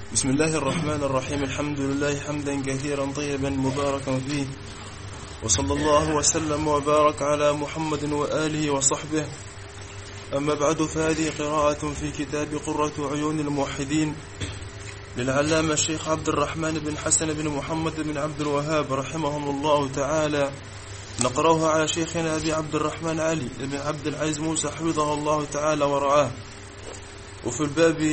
بسم الله الرحمن الرحيم. الحمد لله حمدا كثيرا طيبا مباركا فيه، وصلى الله وسلم وبارك على محمد وآله وصحبه. أما بعد، فهذه قراءة في كتاب قرة عيون الموحدين للعلامة الشيخ عبد الرحمن بن حسن بن محمد بن عبد الوهاب رحمهم الله تعالى. نقرأها على شيخنا أبي عبد الرحمن علي بن عبد العزيز موسى حفظه الله تعالى ورعاه. وفي الباب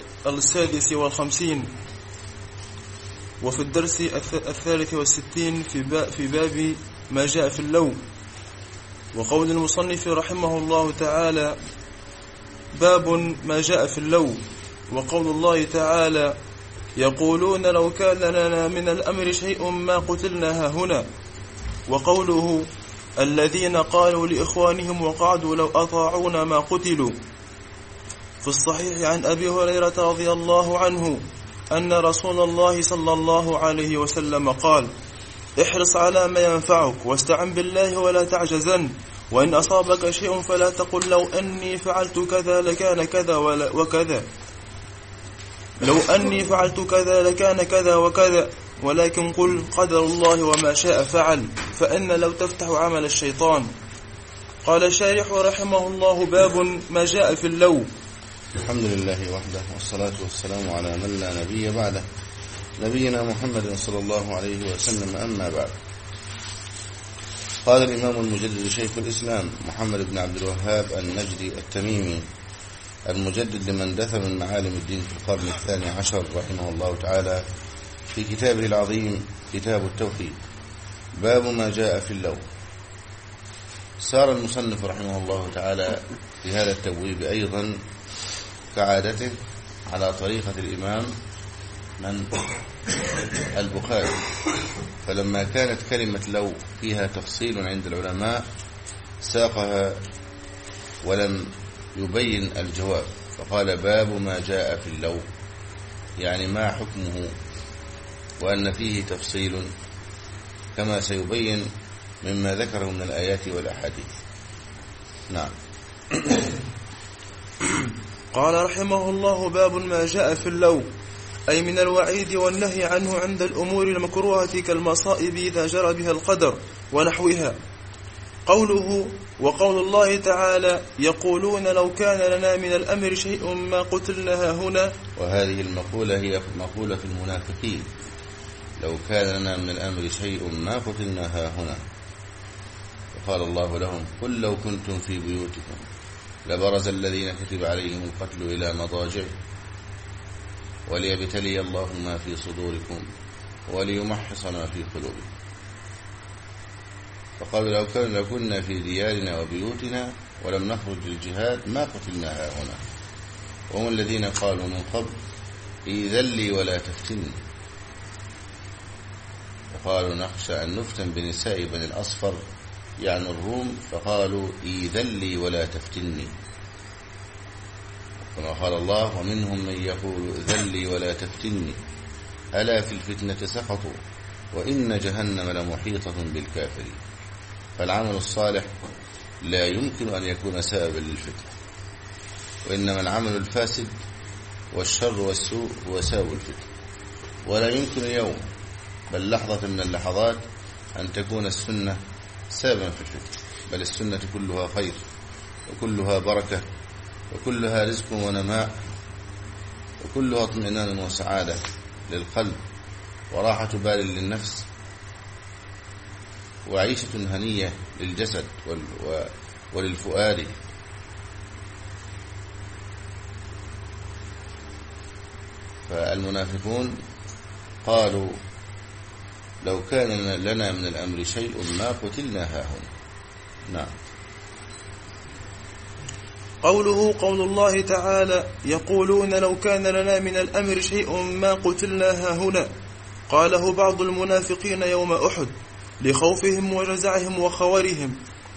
56 وفي الدرس 63 في باب ما جاء في اللو. وقول المصنف رحمه الله تعالى: باب ما جاء في اللو. وقول الله تعالى: يقولون لو كان لنا من الأمر شيء ما قتلنا هنا. وقوله: الذين قالوا لإخوانهم وقعدوا لو أطاعونا ما قتلوا. في الصحيح عن أبي هريرة رضي الله عنه أن رسول الله صلى الله عليه وسلم قال: احرص على ما ينفعك واستعن بالله ولا تعجزن، وإن أصابك شيء فلا تقل لو أني فعلت كذا لكان كذا وكذا، لو أني فعلت كذا لكان كذا وكذا، ولكن قل قدر الله وما شاء فعل، فإن لو تفتح عمل الشيطان. قال الشارح رحمه الله: باب ما جاء في اللو. الحمد لله وحده، والصلاة والسلام على من لا نبي بعده، نبينا محمد صلى الله عليه وسلم. أما بعد، قال الإمام المجدد شيخ الإسلام محمد بن عبد الوهاب النجدي التميمي المجدد لمن دث من معالم الدين في القرن 12 رحمه الله تعالى في كتابه العظيم كتاب التوحيد: باب ما جاء في اللو. سار المصنف رحمه الله تعالى في هذا التبويب أيضا كعادته على طريقة الإمام البخاري، فلما كانت كلمة لو فيها تفصيل عند العلماء ساقها ولم يبين الجواب، فقال: باب ما جاء في اللو، يعني ما حكمه، وأن فيه تفصيل كما سيبين مما ذكره من الآيات والأحاديث. نعم. قال رحمه الله: باب ما جاء في اللو، أي من الوعيد والنهي عنه عند الأمور المكروهة كالمصائب إذا جرى بها القدر ونحوها. قوله: وقول الله تعالى: يقولون لو كان لنا من الأمر شيء ما قتلنا هنا. وهذه المقولة هي مقولة المنافقين: لو كان لنا من الأمر شيء ما قتلنا هنا. وقال الله لهم: قل لو كنتم في بيوتكم لبرز الذين كتب عليهم القتل إلى مضاجعهم وليبتلي الله ما في صدوركم وليمحص ما في قلوبكم. فقالوا: لو كنا في ديارنا وبيوتنا ولم نخرج للجهاد ما قتلنا هنا. وهم الذين قالوا من قبل: إذن لي ولا تفتني. وقالوا: نخشى أن نفتن بنساء بني الأصفر، يعني الروم، فقالوا: إذن لي ولا تفتني. كما قال الله: ومنهم من يقول إذن لي ولا تفتني ألا في الفتنة سقطوا وإن جهنم لمحيطة بالكافرين. فالعمل الصالح لا يمكن أن يكون سببا للفتنة، وإنما العمل الفاسد والشر والسوء هو سبب الفتنة. ولا يمكن يوم بل لحظة من اللحظات أن تكون السنة سببا في الفتنة، بل السنة كلها خير وكلها بركة وكلها رزق ونماء وكلها اطمئنان وسعادة للقلب وراحة بال للنفس وعيشة هنية للجسد وللفؤاد. فالمنافقون قالوا: لو كان لنا من الأمر شيء ما قتلنا هنا. نعم. قوله: قول الله تعالى: يقولون لو كان لنا من الأمر شيء ما قتلنا هنا. قاله بعض المنافقين يوم أحد لخوفهم وجزعهم وخورهم.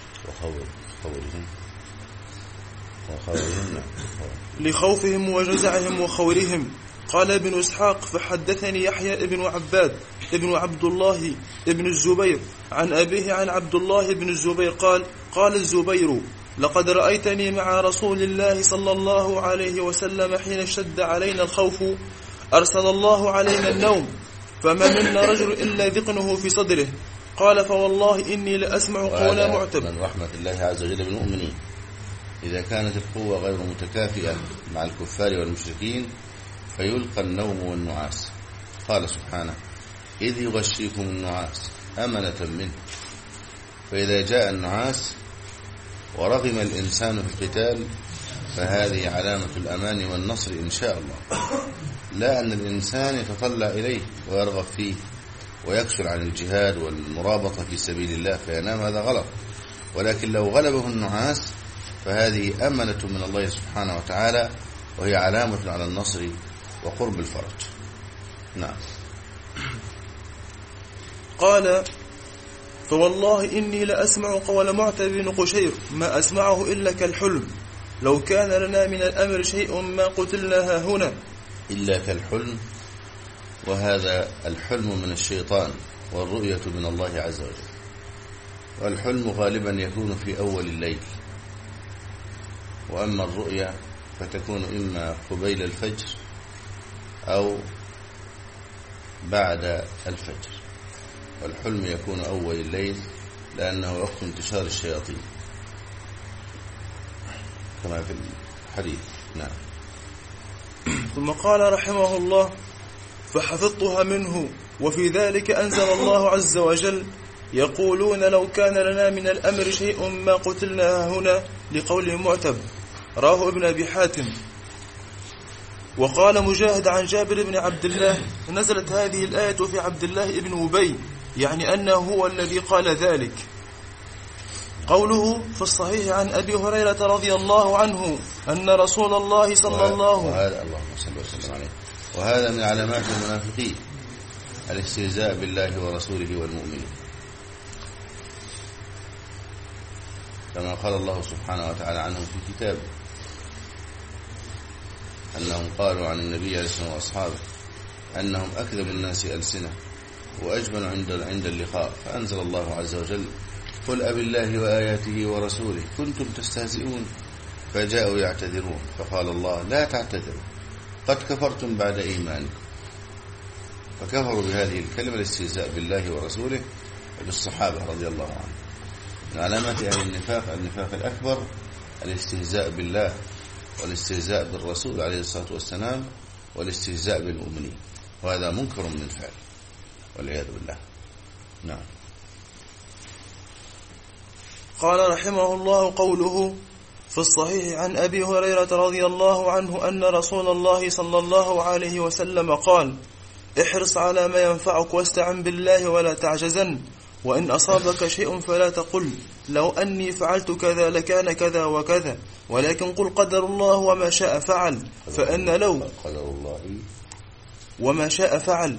لخوفهم وجزعهم وخورهم. قال ابن إسحاق: فحدثني يحيى ابن عباد ابن عبد الله ابن الزبير عن أبيه عن عبد الله بن الزبير قال الزبير: لقد رأيتني مع رسول الله صلى الله عليه وسلم حين اشتد علينا الخوف أرسل الله علينا النوم فما منا رجل إلا ذقنه في صدره. قال فوالله إني لأسمع قول معتب. من رحمة الله عز وجل بالمؤمنين إذا كانت القوة غير متكافئة مع الكفار والمشركين فيلقى النوم والنعاس. قال سبحانه إذ يغشيكم النعاس أمنة منه، فإذا جاء النعاس ورغم الإنسان في القتال فهذه علامة الأمان والنصر إن شاء الله، لا أن الإنسان يتطلع إليه ويرغب فيه ويكسل عن الجهاد والمرابطة في سبيل الله فينام، هذا غلط. ولكن لو غلبه النعاس فهذه أمنة من الله سبحانه وتعالى، وهي علامة على النصر وقرب الفرج. نعم. قال فوالله إني لأسمع قول معتب بن قشير ما أسمعه إلا كالحلم، لو كان لنا من الأمر شيء ما قتلنا هنا. إلا كالحلم، وهذا الحلم من الشيطان والرؤية من الله عز وجل. والحلم غالبا يكون في أول الليل، وأما الرؤية فتكون إما قبيل الفجر أو بعد الفجر، والحلم يكون أول الليل لأنه وقت انتشار الشياطين كما في الحديث. نعم. ثم قال رحمه الله فحفظتها منه. وفي ذلك أنزل الله عز وجل يقولون لو كان لنا من الأمر شيء ما قتلنا هنا، لقول معتب. راه ابن أبي حاتم. وقال مجاهد عن جابر بن عبد الله نزلت هذه الآية في عبد الله بن أبي، يعني أنه هو الذي قال ذلك. قوله في الصحيح عن أبي هريرة رضي الله عنه أن رسول الله صلى الله عليه وسلم وهذا من علامات المنافقين الاستهزاء بالله ورسوله والمؤمنين، كما قال الله سبحانه وتعالى عنهم في كتابه أنهم قالوا عن النبي عليه الصلاة والسلام وأصحابه أنهم أكذب الناس ألسنة وأجبن عند اللقاء، فأنزل الله عز وجل قل أبي الله وآياته ورسوله كنتم تستهزئون، فجاءوا يعتذرون فقال الله لا تعتذروا قد كفرتم بعد إيمانكم. فكفروا بهذه الكلمة الاستهزاء بالله ورسوله وبالصحابة رضي الله عنهم. من علامات أهل النفاق الأكبر الاستهزاء بالله والاستهزاء بالرسول عليه الصلاة والسلام والاستهزاء بالمؤمنين، وهذا منكر من فعل والعياذ بالله. نعم. قال رحمه الله قوله في الصحيح عن أبي هريرة رضي الله عنه أن رسول الله صلى الله عليه وسلم قال احرص على ما ينفعك واستعن بالله ولا تعجزن، وإن أصابك شيء فلا تقل لو أني فعلت كذا لكان كذا وكذا، ولكن قل قدر الله وما شاء فعل، فإن لو قدر الله وما شاء فعل،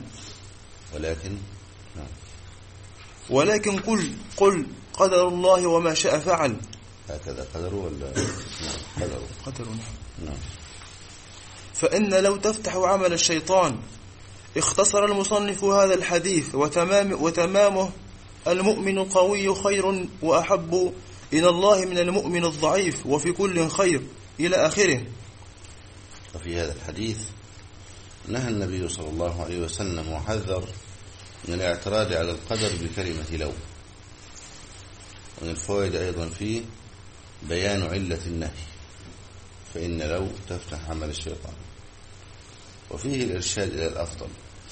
ولكن قل قدر الله وما شاء فعل. هكذا قدر ولا قدر. نعم. فإن لو تفتح عمل الشيطان. اختصر المصنف هذا الحديث وتمامه المؤمن القوي خير وأحب إلى الله من المؤمن الضعيف وفي كل خير إلى آخره. وفي هذا الحديث نهى النبي صلى الله عليه وسلم وحذر من الاعتراض على القدر بكلمة لو. ومن الفوائد أيضا فيه بيان علة النهي، فإن لو تفتح عمل الشيطان، وفيه الإرشاد إلى الأفضل،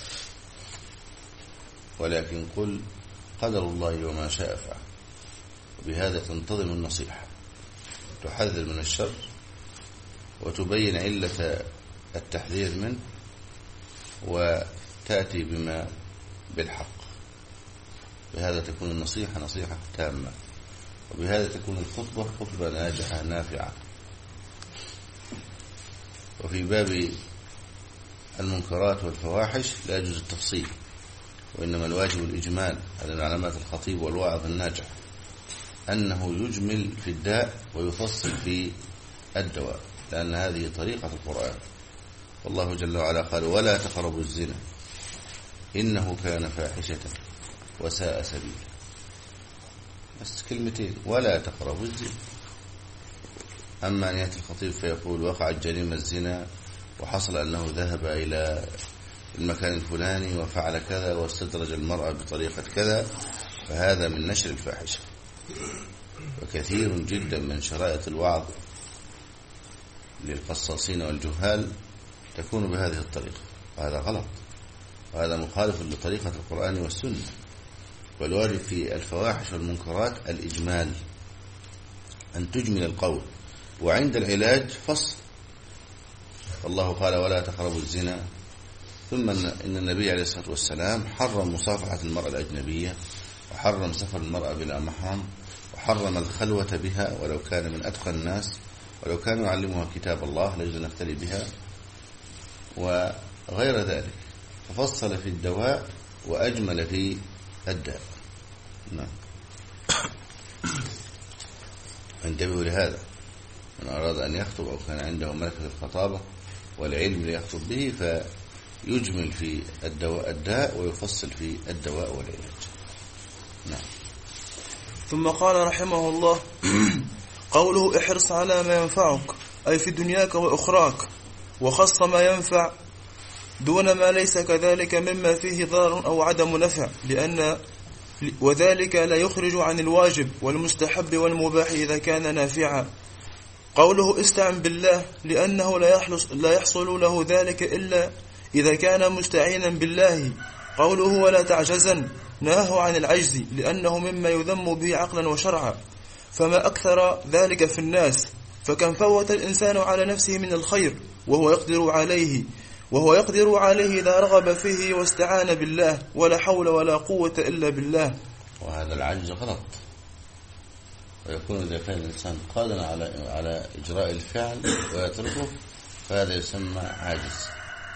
ولكن قل قدر الله وما شاء فعل. وبهذا تنتظم النصيحة، تحذر من الشر وتبين علة التحذير منه وتأتي بما بالحق. بهذا تكون النصيحة نصيحة تامة، وبهذا تكون الخطبة خطبة ناجحة نافعة. وفي باب المنكرات والفواحش لا يجوز التفصيل، وإنما الواجب الإجمال. هذا من علامات الخطيب والواعظ الناجح أنه يجمل في الداء ويفصل في الدواء، لأن هذه طريقة القرآن. والله جل وعلا قال ولا تقربوا الزنا إنه كان فاحشة وساء سبيلا. بس كلمتين، ولا تقربوا الزنا. أما أن يأتي الخطيب فيقول وقعت جريمة الزنا وحصل أنه ذهب إلى المكان الفلاني وفعل كذا واستدرج المرأة بطريقة كذا، فهذا من نشر الفاحشة. وكثير جدا من شرائط الوعظ للقصاصين والجهال تكون بهذه الطريقة، وهذا غلط، وهذا مخالف لطريقة القرآن والسنة. والواجب في الفواحش والمنكرات الإجمال، أن تجمل القول، وعند العلاج فصل. الله قال ولا تقربوا الزنا، ثم إن النبي عليه الصلاة والسلام حرم مصافحة المرأة الأجنبية، وحرم سفر المرأة بلا محرم، وحرم الخلوة بها ولو كان من أتقى الناس، ولو كانوا يعلمها كتاب الله ليجوز نختلي بها، وغير ذلك. ففصل في الدواء وأجمل في الداء. نعم. انتبهوا لهذا، من أراد أن يخطب أو كان عنده ملكة الخطابة والعلم ليخطب به فيجمل في الداء ويفصل في الدواء والعلاج. نعم. ثم قال رحمه الله: قوله احرص على ما ينفعك، أي في دنياك وأخراك، وخص ما ينفع دون ما ليس كذلك مما فيه ضار أو عدم نفع، وذلك لا يخرج عن الواجب والمستحب والمباح إذا كان نافعا. قوله استعن بالله، لأنه لا يحصل له ذلك إلا إذا كان مستعينا بالله. قوله ولا تعجزن، نهاه عن العجز، لأنه مما يذم به عقلا وشرعا، فما أكثر ذلك في الناس. فكم فوت الإنسان على نفسه من الخير وهو يقدر عليه إذا رغب فيه واستعان بالله، ولا حول ولا قوة إلا بالله. وهذا العجز غلط، ويكون إذا كان الإنسان قادرا على إجراء الفعل ويتركه فهذا يسمى عاجز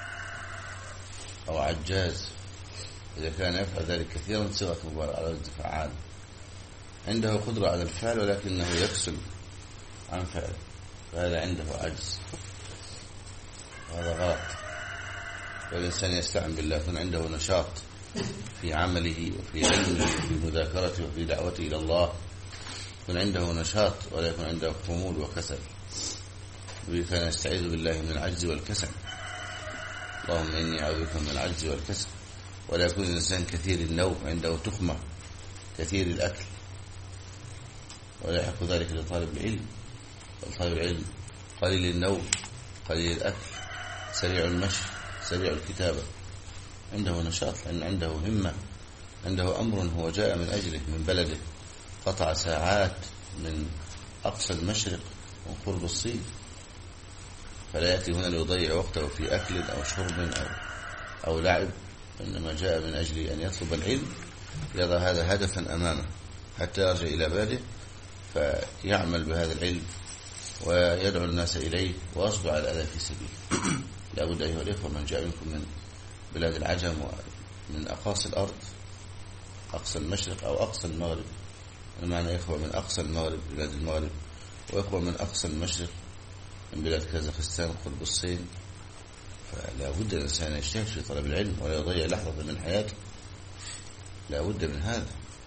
أو عجاز. إذا كان يفعل ذلك كثيرا صيغة مبالغة على وزن فعال، عنده قدرة على الفعل ولكنه يكسل عن فعله، فهذا عنده عجز، وهذا غلط. والإنسان يستعن بالله، يكون عنده نشاط في عمله وفي علمه وفي مذاكرته وفي دعوته إلى الله، يكون عنده نشاط ولا يكون عنده خمول وكسل. وكان يستعيذ بالله من العجز والكسل، اللهم إني أعوذ بك من العجز والكسل. ولا يكون الإنسان كثير النوم، عنده تخمة، كثير الأكل، ولا يحق ذلك لطالب العلم. طالب العلم قليل النوم، قليل الأكل، سريع المشي، سريع الكتابة، عنده نشاط لأن عنده همة، عنده أمر هو جاء من أجله من بلده، قطع ساعات من أقصى المشرق من قرب الصين، فلا يأتي هنا ليضيع وقته في أكل أو شرب أو لعب، إنما جاء من أجل أن يطلب العلم، يضع هذا هدفا أمامه حتى يرجع إلى بلده فيعمل بهذا العلم ويدعو الناس إليه ويصبر على الأذى في سبيله. لا بد أيها الإخوة، من جاء منكم من بلاد العجم ومن أقاصي الأرض، أقصى المشرق أو أقصى المغرب، المعنى إخوة من أقصى المغرب بلاد المغرب، وإخوة من أقصى المشرق من بلاد كازاخستان قرب الصين، فلا بد الإنسان يجتهد في طلب العلم ولا يضيع لحظة من حياته. لا بد من هذا،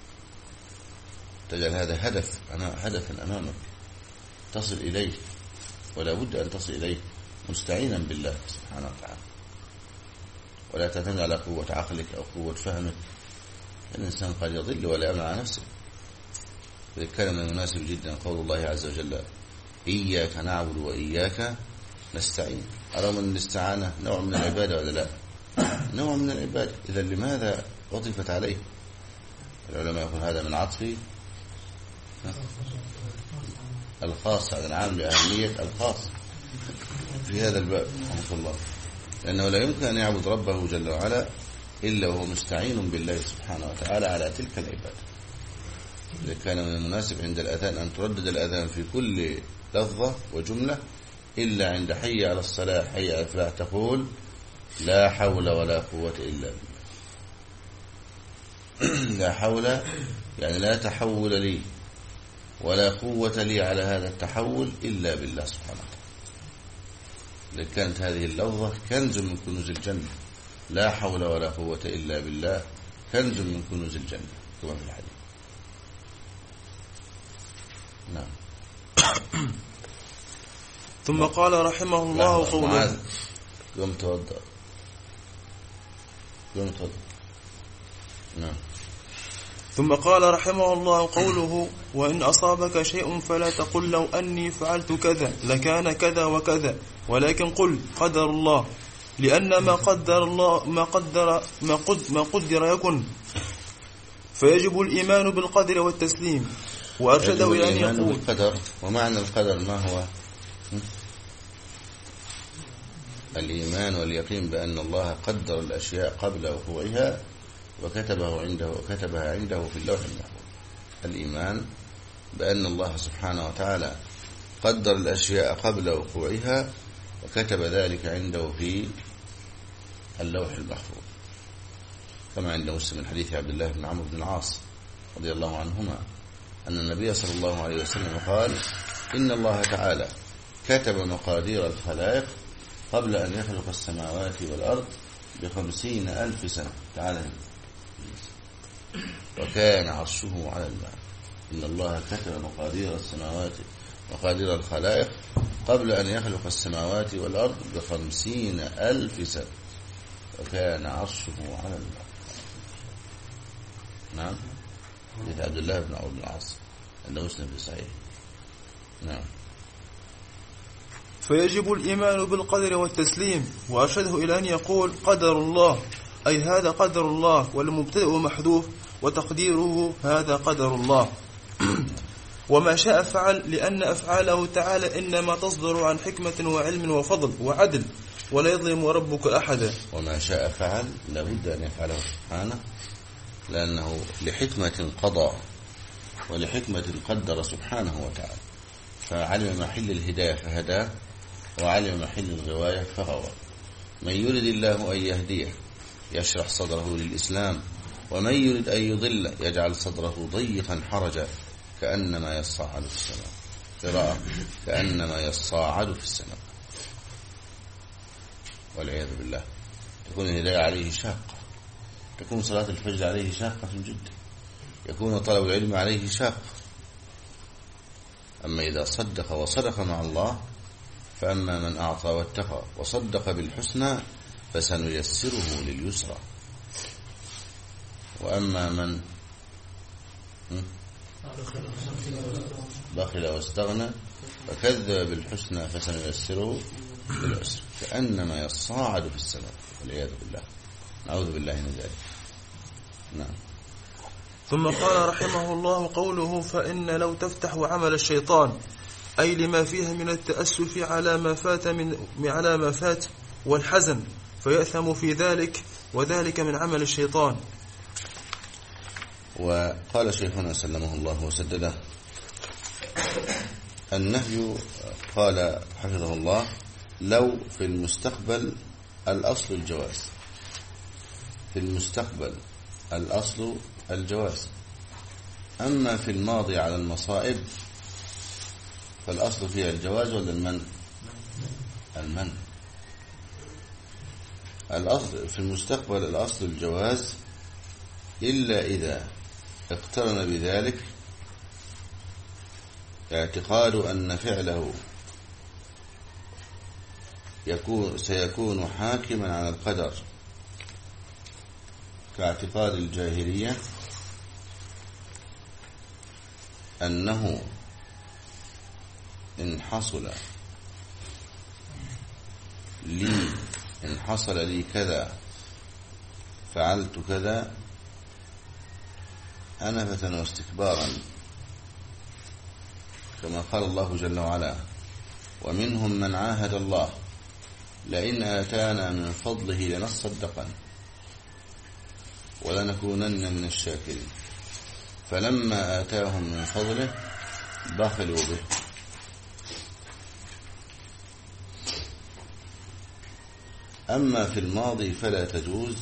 تجعل هذا هدفا أمامك تصل إليه، ولا بد أن تصل إليه مستعينا بالله سبحانه وتعالى، ولا تعتمد على قوة عقلك أو قوة فهمك. الإنسان قد يضل ولا يأمن على نفسه. إذا كان من المناسب جدا قول الله عز وجل إياك نعبد وإياك نستعين. أرى من الاستعانة نوع من العبادة ولا لا؟ نوع من العبادة. إذا لماذا عطفت عليه؟ العلماء يقول هذا من عطف الخاص على العام لأهمية الخاص في هذا الباب رحمه الله، لأنه لا يمكن أن يعبد ربه جل وعلا إلا وهو مستعين بالله سبحانه وتعالى على تلك العبادة. إذا كان من المناسب عند الأذان أن تردد الأذان في كل لفظة وجملة إلا عند حي على الصلاة حي على الفلاح تقول لا حول ولا قوة إلا بالله. لا حول يعني لا تحول لي ولا قوة لي على هذا التحول إلا بالله سبحانه وتعالى. إذا كانت هذه اللفظة كنز من كنوز الجنة، لا حول ولا قوة إلا بالله كنز من كنوز الجنة كما في الحديث. نعم. ثم قال رحمه الله قوله قم توضأ. نعم. ثم قال رحمه الله قوله: وإن أصابك شيء فلا تقل لو أني فعلت كذا لكان كذا وكذا، ولكن قل قدر الله، لأن ما قدر الله ما قدر يكن. فيجب الإيمان بالقدر والتسليم. وأرشده إلى أن يقول بالقدر. ومعنى القدر ما هو؟ الإيمان واليقين بأن الله قدر الأشياء قبل وقوعها وكتبها عنده في اللوح المحفوظ. الإيمان بأن الله سبحانه وتعالى قدر الأشياء قبل وقوعها وكتب ذلك عنده في اللوح المحفوظ، كما عند مسلم من حديث عبد الله بن عمرو بن العاص رضي الله عنهما أن النبي صلى الله عليه وسلم قال: إن الله تعالى كتب مقادير الخلائق قبل أن يخلق السماوات والأرض ب50,000 سنة. تعالى. وكان عرشه على الماء. إن الله كتب مقادير الخلائق قبل أن يخلق السماوات والأرض ب50,000 سنة، وكان عرشه على الماء. نعم. حديث عبد الله بن عمرو بن العاص عند مسلم في صحيح. نعم. فيجب الإيمان بالقدر والتسليم. وأرشده إلى أن يقول قدر الله، أي هذا قدر الله، والمبتدأ محذوف وتقديره هذا قدر الله. وما شاء فعل، لأن أفعاله تعالى إنما تصدر عن حكمة وعلم وفضل وعدل، ولا يظلم ربك أحدا. وما شاء فعل لابد أن يفعله سبحانه، لأنه لحكمة قضى ولحكمة قدر سبحانه وتعالى. فعلم محل الهداية فهداه، وعلم محل الغواية فغوى. من يرد الله أن يهديه يشرح صدره للإسلام، ومن يرد أن يضل يجعل صدره ضيقا حرجا كأنما يصعد في السماء. قراءة: كأنما يصعد في السماء، والعياذ بالله. تكون الهداية عليه شاقة، تكون صلاة الفجر عليه شاقة جدا، يكون طلب العلم عليه شاق. أما إذا صدق وصدق مع الله، فأما من أعطى واتقى وصدق بالحسنى فسنيسره لليسرى. وأما من بخل واستغنى فكذب بالحسنى فسنيسره للعسرى كأنما يصعد في السماء، والعياذ بالله. نعوذ بالله من ذلك. نعم. ثم قال رحمه الله قوله: فإن لو تفتح عمل الشيطان، أي لما فيها من التأسف على ما فات والحزن، فيأثم في ذلك، وذلك من عمل الشيطان. وقال شيخنا سلمه الله وسدده: النهي، قال حفظه الله: لو في المستقبل الأصل الجواز. في المستقبل الأصل الجواز. أما في الماضي على المصائب فالأصل فيها الجواز ولا المنع؟ المنع. الأصل في المستقبل الأصل الجواز، إلا إذا اقترن بذلك اعتقاد أن فعله سيكون حاكما على القدر، كاعتقاد الجاهلية أنه إن حصل لي كذا فعلت كذا أنفة واستكبارا، كما قال الله جل وعلا: ومنهم من عاهد الله لئن آتانا من فضله لنصدقن ولنكونن من الشاكرين، فلما آتاهم من فضله بخلوا به. أما في الماضي فلا تجوز،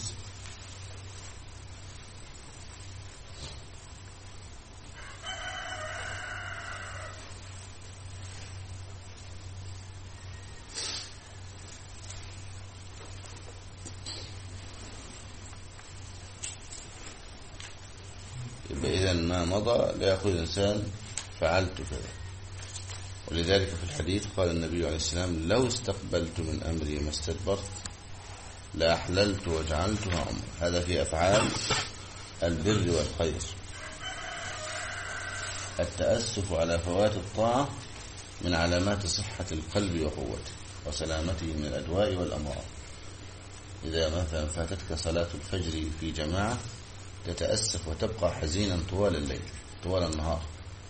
إذا ما مضى لا يقول الإنسان فعلت كذا. ولذلك في الحديث قال النبي عليه السلام لو استقبلت من أمري ما استدبرت لأحللت وجعلتها عمرة. هذا في أفعال البر والخير. التأسف على فوات الطاعة من علامات صحة القلب وقوته وسلامته من الأدواء والأمراض. إذا مثلا فاتتك صلاة الفجر في جماعة تتأسف وتبقى حزينا طوال الليل طوال النهار،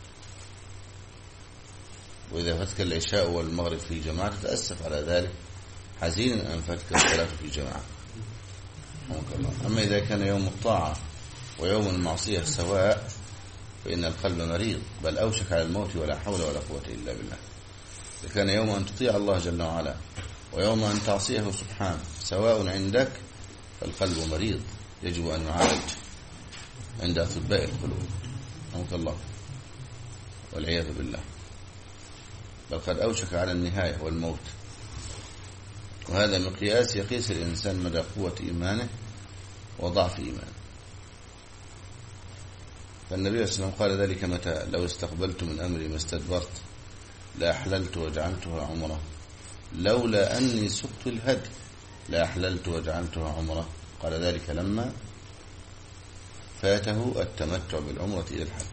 وإذا فاتك العشاء والمغرب في جماعة تتأسف على ذلك حزينا أن فاتك الصلاة في جماعة. أما إذا كان يوم الطاعة ويوم المعصية سواء فإن القلب مريض بل أوشك على الموت ولا حول ولا قوة إلا بالله. إذا كان يوم أن تطيع الله جل وعلا ويوم أن تعصيه سبحانه سواء عندك فالقلب مريض يجب أن يعالج عند أطباء القلوب رحمك الله والعياذ بالله، بل قد أوشك على النهاية والموت. وهذا مقياس يقيس الإنسان مدى قوة إيمانه وضعف إيمانه. فالنبي صلى الله عليه وسلم قال ذلك متى لو استقبلت من أمري ما استدبرت لأحللت وجعلتها عمرة لولا أني سقت الهدي لأحللت وجعلتها عمرة. قال ذلك لما فاته التمتع بالعمرة إلى الحج.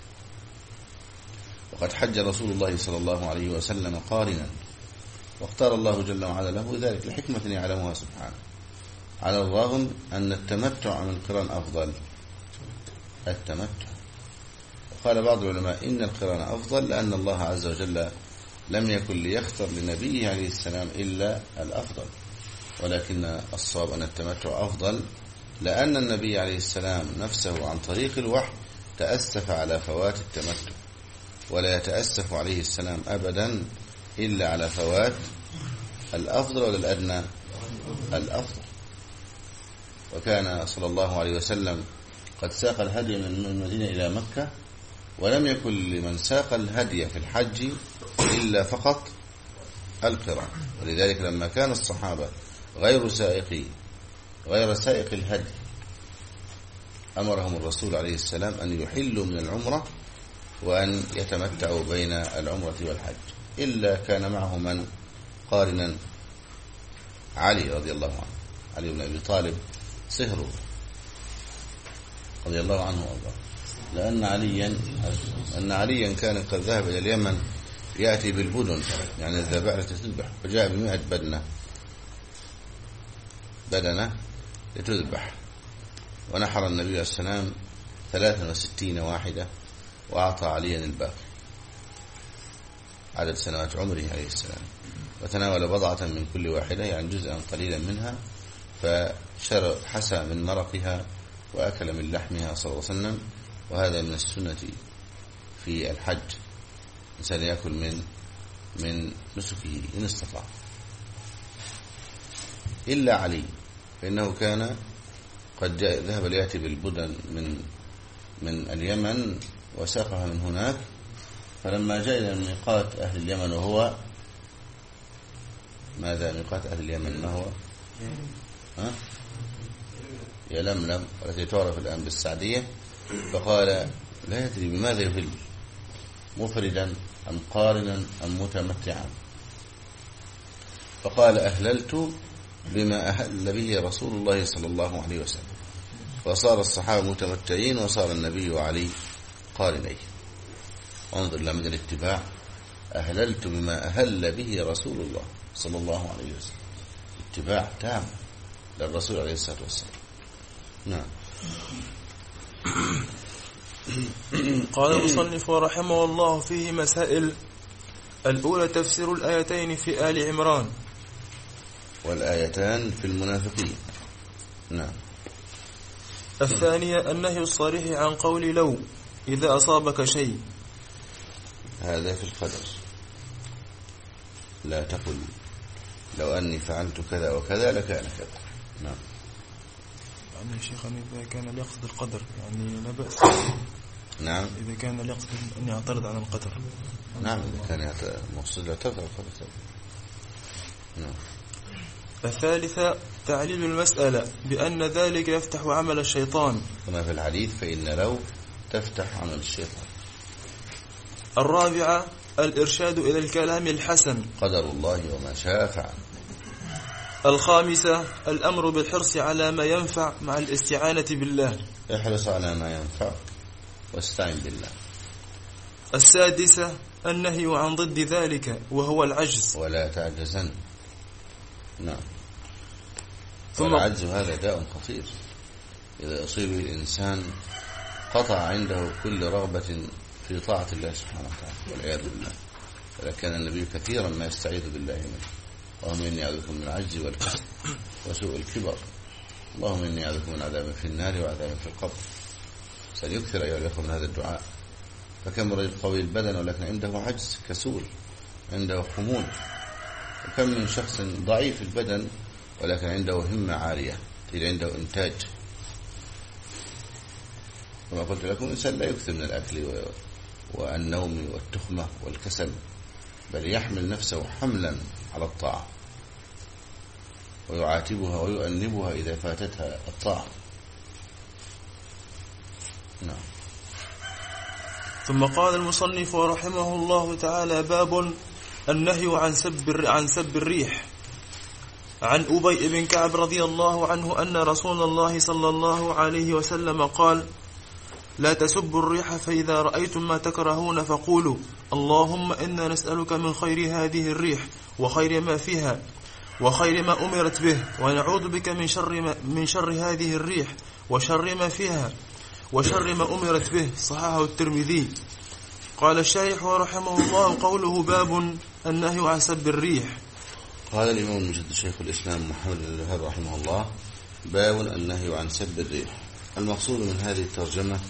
وقد حج رسول الله صلى الله عليه وسلم قارنا واختار الله جل وعلا له ذلك لحكمة يعلمها سبحانه، على الرغم أن التمتع من القران أفضل. التمتع، وقال بعض العلماء إن القران أفضل لأن الله عز وجل لم يكن ليختر لنبيه عليه السلام إلا الأفضل، ولكن الصواب أن التمتع أفضل لأن النبي عليه السلام نفسه عن طريق الوحي تأسف على فوات التمتع، ولا يتأسف عليه السلام أبدا إلا على فوات الأفضل ولا الأدنى الأفضل. وكان صلى الله عليه وسلم قد ساق الهدي من المدينة إلى مكة، ولم يكن لمن ساق الهدي في الحج إلا فقط القران. ولذلك لما كان الصحابة غير سائق الهدي أمرهم الرسول عليه السلام أن يحلوا من العمرة وأن يتمتعوا بين العمرة والحج، إلا كان معه من قارنا علي رضي الله عنه، علي بن أبي طالب صهره رضي الله عنه وارضاه، لأن عليا كان قد ذهب إلى اليمن يأتي بالبدن يعني الذبائح التي تذبح، وجاء ب100 بدنة لتذبح، ونحر النبي عليه السلام 63 واحدة وأعطى عليا الباقي عدد سنوات عمره عليه السلام، وتناول بضعة من كل واحدة يعني جزءا قليلا منها، فحسى من مرقها وأكل من لحمها صلى الله عليه وسلم. وهذا من السنة في الحج، الإنسان يأكل من نسكه إن استطاع، إلا علي فإنه كان قد ذهب ليأتي بالبدن من اليمن وساقها من هناك، فلما جاء إلى ميقات أهل اليمن وهو ماذا ميقات أهل اليمن ما هو يلملم والتي تعرف الآن بالسعدية، فقال لا يدري بماذا يهل مفردا أم قارنا أم متمتعا، فقال أهللت بما أهل به رسول الله صلى الله عليه وسلم، وصار الصحابة متمتعين وصار النبي وعلي قارنين. انظر لمن الاتباع، أهللت بما أهل به رسول الله صلى الله عليه وسلم، اتباع تام للرسول عليه الصلاة والسلام. نعم. قال المصنف رحمه الله فيه مسائل. الأولى تفسير الآيتين في آل عمران، والآيتان في المنافقين. نعم. الثانية النهي الصريح عن قول لو إذا أصابك شيء، هذا في القدر، لا تقل لو أني فعلت كذا وكذا لكان كذا. نعم. يعني يا شيخ إذا كان يقصد القدر يعني لا بأس. نعم. إذا كان يقصد أن يعترض عن القدر. نعم إذا كان مقصود لا تفعل القدر. نعم. الثالثة تعليل المسألة بأن ذلك يفتح عمل الشيطان كما في الحديث فإن لو تفتح عمل الشيطان. الرابعة الإرشاد إلى الكلام الحسن. قدر الله وما شاء فعل. الخامسة الأمر بالحرص على ما ينفع مع الاستعانة بالله. احرص على ما ينفع واستعن بالله. السادسة النهي عن ضد ذلك وهو العجز. ولا تعجزن. نعم. ثم والعجز هذا داء خطير إذا أصيب الإنسان قطع عنده كل رغبة في طاعة الله سبحانه وتعالى والعياذ بالله. ولكن النبي كثيرا ما يستعيذ بالله منه. اللهم إني أعوذ من العجز والكسل وسوء الكبر. اللهم إني أعوذ من عذاب في النار وعذاب في القبر. سيكثر أيها الأخوة من هذا الدعاء. فكم رجل قوي البدن ولكن عنده عجز كسول، عنده خمول. وكم من شخص ضعيف البدن ولكن عنده همة عالية، عنده إنتاج. كما قلت لكم الإنسان لا يكثر من الأكل والنوم والتخمة والكسل، بل يحمل نفسه حملا على الطاعة ويعاتبها ويؤنبها إذا فاتتها الطاعة. نعم. ثم قال المصنف رحمه الله تعالى: باب النهي عن سب الريح. عن أبي بن كعب رضي الله عنه أن رسول الله صلى الله عليه وسلم قال: لا تسبوا الريح، فإذا رأيتم ما تكرهون فقولوا اللهم إنا نسألك من خير هذه الريح وخير ما فيها وخير ما أمرت به، ونعوذ بك من شر هذه الريح وشر ما فيها وشر ما أمرت به. صححه الترمذي. قال الشارح رحمه الله: قوله باب النهي عن سب الريح. قال الإمام المجدد شيخ الإسلام محمد بن الوهاب رحمه الله: باب النهي عن سب الريح. المقصود من هذه الترجمة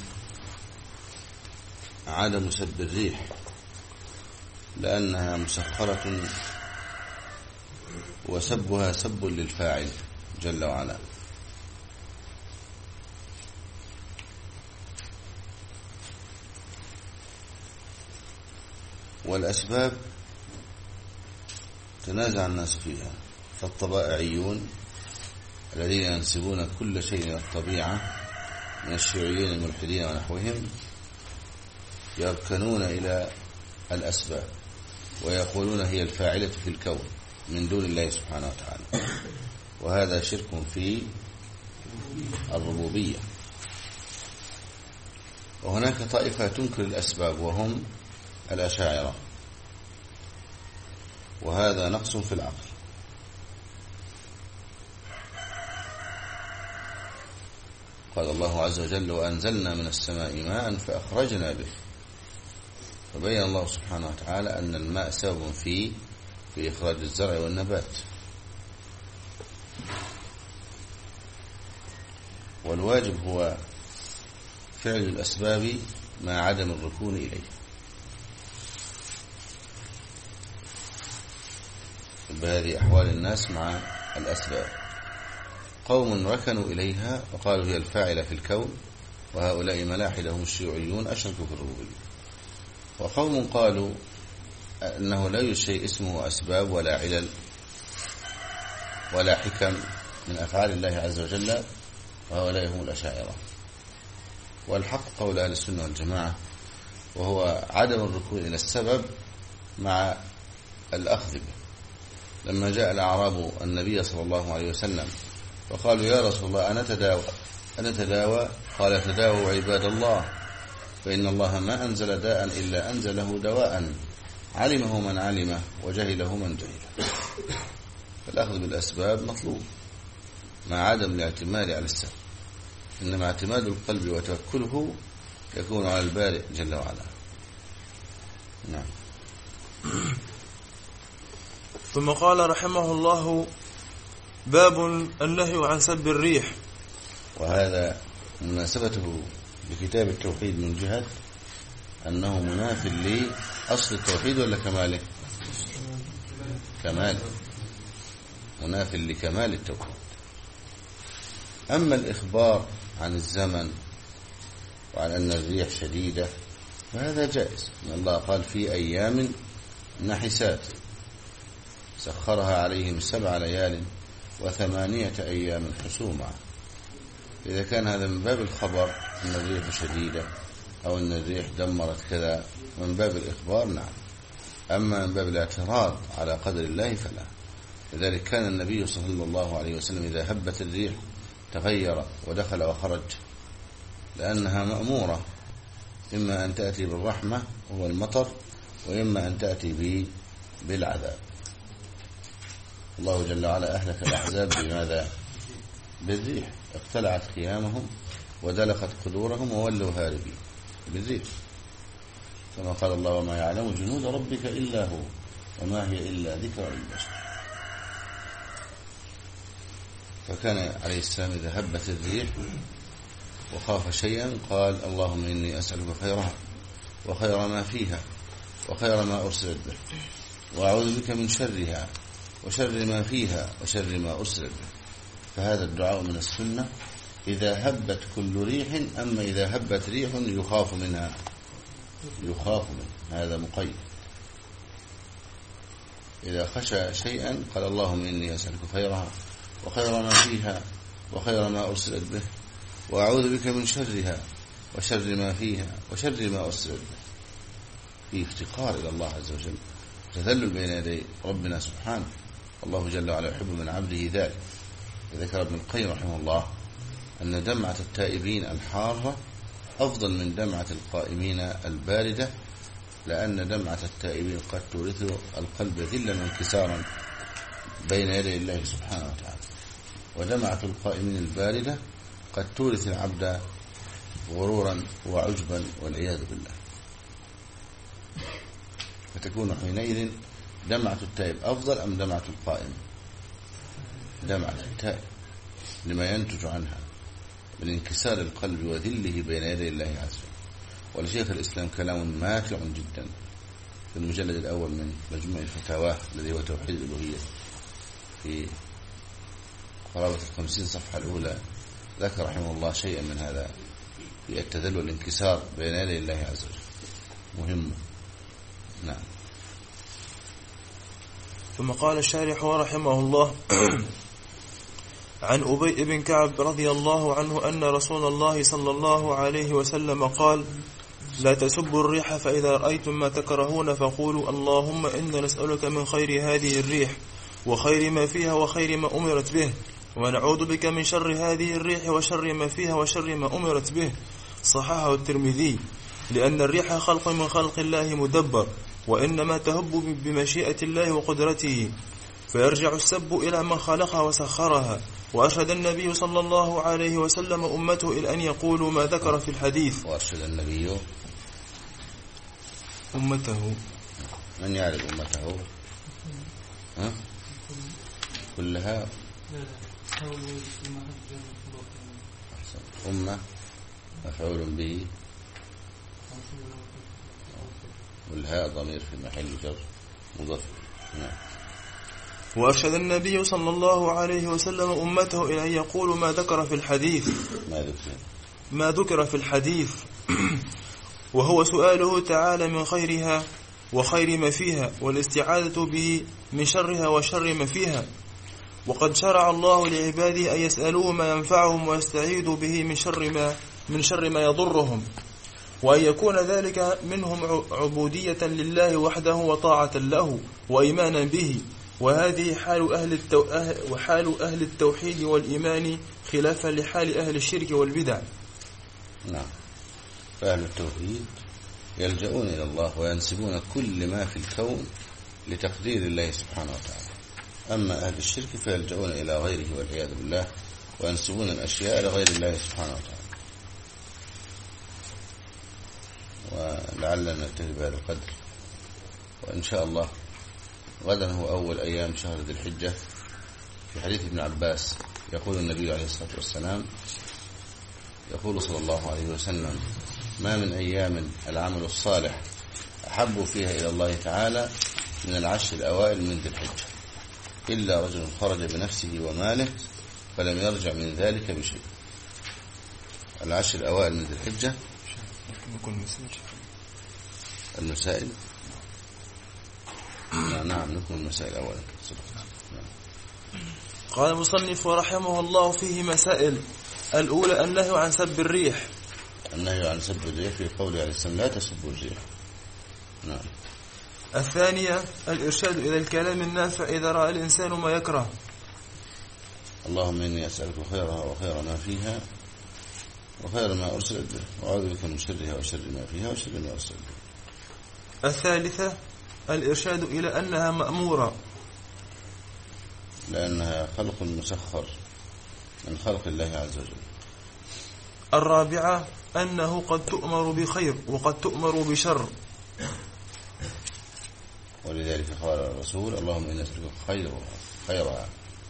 عدم سب الريح، لأنها مسخرة وسبها سب للفاعل جل وعلا. والأسباب تنازع الناس فيها، فالطبائعيون الذين ينسبون كل شيء إلى الطبيعة من الشيوعيين الملحدين ونحوهم يركنون إلى الأسباب ويقولون هي الفاعلة في الكون من دون الله سبحانه وتعالى، وهذا شرك في الربوبية. وهناك طائفة تنكر الأسباب وهم الأشاعرة، وهذا نقص في العقل. قال الله عز وجل: وأنزلنا من السماء ماء فأخرجنا به. فبين الله سبحانه وتعالى أن الماء سبب في إخراج الزرع والنبات، والواجب هو فعل الأسباب مع عدم الركون إليه. بهذه أحوال الناس مع الأسباب. قوم ركنوا إليها وقالوا هي الفاعلة في الكون، وهؤلاء ملاحدة هم الشيوعيون أشركوا في الربوبية. وقوم قالوا أنه لا يوجد شيء اسمه أسباب ولا علل ولا حكم من أفعال الله عز وجل، وهؤلاء هم الأشاعرة. والحق قول أهل السنة والجماعة، وهو عدم الركون إلى السبب مع الأخذ به. لما جاء الأعراب النبي صلى الله عليه وسلم وقالوا: يا رسول الله أنا تداوى، قال: تداووا عباد الله، فإن الله ما أنزل داء إلا أنزله دواء علمه من علمه وجهله من جهله. فالأخذ بالأسباب مطلوب مع عدم الاعتماد على السبب، إنما اعتماد القلب وتوكله يكون على البارئ جل وعلا. نعم. ثم قال رحمه الله: باب النهي عن سب الريح. وهذا مناسبته بكتاب التوحيد من جهة أنه مناف لأصل التوحيد ولا كماله؟ كماله، مناف لكمال التوحيد. أما الإخبار عن الزمن وعن أن الريح شديدة فهذا جائز، إن الله قال: في أيام نحسات سخرها عليهم 7 ليال و8 أيام حسوما. إذا كان هذا من باب الخبر أن الريح شديدة أو أن الريح دمرت كذا، من باب الإخبار نعم. أما من باب الاعتراض على قدر الله فلا. لذلك كان النبي صلى الله عليه وسلم إذا هبت الريح تغير ودخل وخرج، لأنها مأمورة، إما أن تأتي بالرحمة وهو المطر، وإما أن تأتي بالعذاب. الله جل وعلا أهلك الأحزاب بماذا؟ بالريح، اقتلعت خيامهم ودلقت قدورهم وولوا هاربين بالريح، كما قال الله: وما يعلم جنود ربك إلا هو وما هي إلا ذكرى للبشر. فكان عليه السلام إذا هبت الريح وخاف شيئا قال: اللهم إني أسألك خيرها وخير ما فيها وخير ما أرسلت به، وأعوذ بك من شرها وشر ما فيها وشر ما أرسلت به. فهذا الدعاء من السنة إذا هبت كل ريح. أما إذا هبت ريح يخاف منها هذا مقيد. إذا خشى شيئا قال: اللهم إني أسألك خيرها وخير ما فيها وخير ما أرسلت به، وأعوذ بك من شرها وشر ما فيها وشر ما أرسلت به. فيه افتقار إلى الله عز وجل، تذلل بين يدي ربنا سبحانه. الله جل وعلا يحب من عبده ذلك. ذكر ابن القيم رحمه الله أن دمعة التائبين الحارة أفضل من دمعة القائمين الباردة، لأن دمعة التائبين قد تورث القلب ذلا وانكسارا بين يدي الله سبحانه وتعالى، ودمعة القائمين الباردة قد تورث العبد غرورا وعجبا والعياذ بالله. فتكون حينئذ دمعة التائب أفضل أم دمعة القائم؟ دمعة التائب، لما ينتج عنها من انكسار القلب وذله بين يدي الله عز وجل. ولشيخ الإسلام كلام ماتع جدا في المجلد الأول من مجموع الفتاوى الذي هو توحيد الألوهية، في قرابة 50 صفحة الأولى، ذكر رحمه الله شيئا من هذا في التذلل والانكسار بين يدي الله عز وجل، مهم. نعم. ثم قال الشارح رحمه الله: عن أبي بن كعب رضي الله عنه أن رسول الله صلى الله عليه وسلم قال: لا تسبوا الريح، فإذا رأيتم ما تكرهون فقولوا اللهم إنا نسألك من خير هذه الريح وخير ما فيها وخير ما أمرت به، ونعوذ بك من شر هذه الريح وشر ما فيها وشر ما أمرت به. صححه الترمذي. لأن الريح خلق من خلق الله مدبر، وإنما تهب بمشيئة الله وقدرته، فيرجع السب إلى من خلقها وسخرها. وأرشد النبي صلى الله عليه وسلم أمته إلى أن يقولوا ما ذكر في الحديث. وأرشد النبي أمته. من يعرف أمته؟ كلها أمة مفعول به، والهاء ضمير في محل جر مضاف. نعم. وأرشد النبي صلى الله عليه وسلم أمته إلى أن يقولوا ما ذكر في الحديث. ما ذكر في الحديث وهو سؤاله تعالى من خيرها وخير ما فيها، والاستعاذة به من شرها وشر ما فيها. وقد شرع الله لعباده أن يسألوه ما ينفعهم ويستعيذوا به من شر ما يضرهم، وأن يكون ذلك منهم عبودية لله وحده وطاعة له وإيمانا به. وهذه حال أهل التوحيد والإيمان، خلافا لحال أهل الشرك والبدع. نعم. فأهل التوحيد يلجؤون إلى الله وينسبون كل ما في الكون لتقدير الله سبحانه وتعالى. أما أهل الشرك فيلجؤون إلى غيره والعياذ بالله، وينسبون الأشياء لغير الله سبحانه وتعالى. ولعلنا ننتهي بهذا القدر، وإن شاء الله غدا هو أول أيام شهر ذي الحجة. في حديث ابن عباس يقول النبي عليه الصلاة والسلام، يقول صلى الله عليه وسلم: ما من أيام العمل الصالح أحب فيها إلى الله تعالى من العشر الأوائل من ذي الحجة، إلا رجل خرج بنفسه وماله فلم يرجع من ذلك بشيء. العشر الأوائل من ذي الحجة. المسائل. نعم، نكون المسائل أولا. قال المصنف رحمه الله: فيه مسائل. الأولى النهي عن سب الريح. النهي عن سب الريح في قوله عليه السلام: لا تسبوا الريح. نعم. الثانية الإرشاد إلى الكلام النافع إذا رأى الإنسان ما يكره. اللهم إني أسألك خيرها وخير ما فيها وخير ما أرسلت به، وأعوذ بك من شرها وشر ما فيها وشر ما أرسلت به. الثالثة الإرشاد إلى أنها مأمورة لأنها خلق مسخر من خلق الله عز وجل. الرابعة أنه قد تؤمر بخير وقد تؤمر بشر، ولذلك قال الرسول اللهم إني أسألك خيرها